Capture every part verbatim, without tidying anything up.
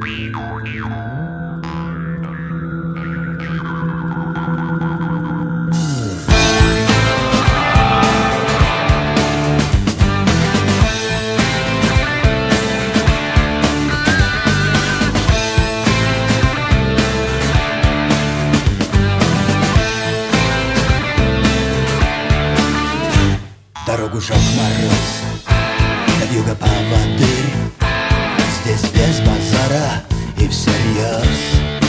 Дорогу жег мороз, навьюга поводырь. Здесь без базара и всерьез,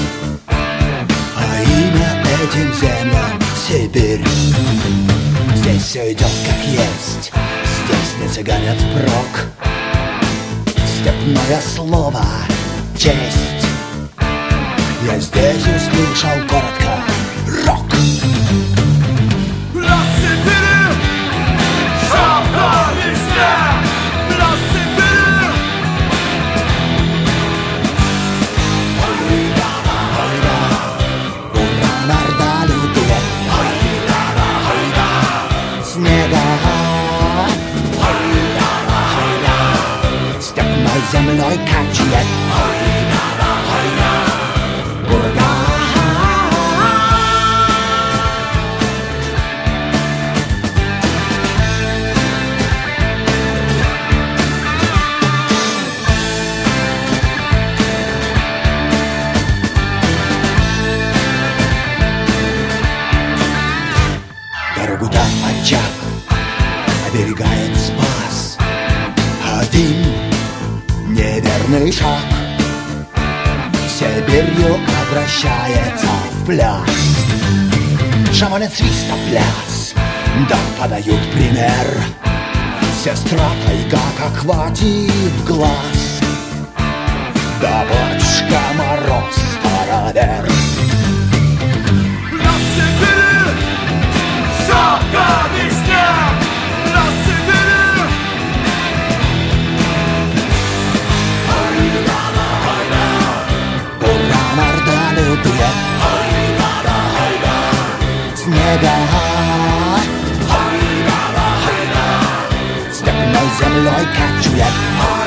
а имя этим землям Сибирь. Здесь все идет как есть, здесь не цыганят впрок. Степное слово — честь. Я здесь услышал коротко рок. Степной землей качает бурга. Дорогу до очаг оберегает Спас. Один неверный шаг Сибирью обращается в пляс. Шаманят свистопляс, да подают пример. Сестра тайга как хватит глаз, да батюшка Мороз старовер. На Сибири всяко везде, на Сибири. Буран орда лютует снега. Степной землей качует